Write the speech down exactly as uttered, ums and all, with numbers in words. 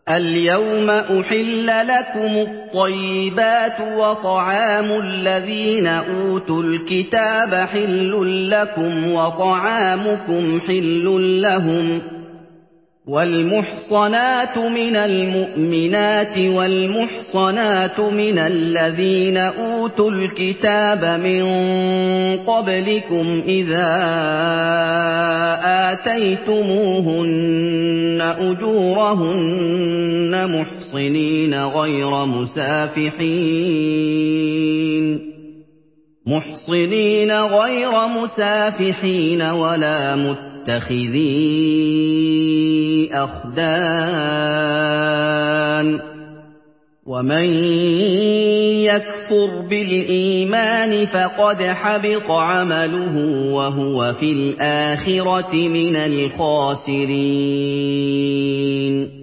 الْيَوْمَ أُحِلَّ لَكُمُ الطَّيِّبَاتُ وَطَعَامُ الَّذِينَ أُوتُوا الْكِتَابَ حِلٌّ لَّكُمْ وَطَعَامُكُمْ حِلٌّ لَّهُمْ ۖ وَالْمُحْصَنَاتُ مِنَ الْمُؤْمِنَاتِ وَالْمُحْصَنَاتُ مِنَ الَّذِينَ أُوتُوا الْكِتَابَ مِن قَبْلِكُمْ إِذَا آتَيْتُمُوهُنَّ أُجُورَهُنَّ مُحْصِنِينَ غَيْرَ مُسَافِحِينَ مُحْصِنِينَ غَيْرَ مُسَافِحِينَ وَلَا مُتَّخِذِي أَخْدَانٍ ۚ وَمَن يَكْفُرْ بِالْإِيمَانِ فَقَدْ حَبِطَ عَمَلُهُ وَهُوَ فِي الْآخِرَةِ مِنَ الْخَاسِرِينَ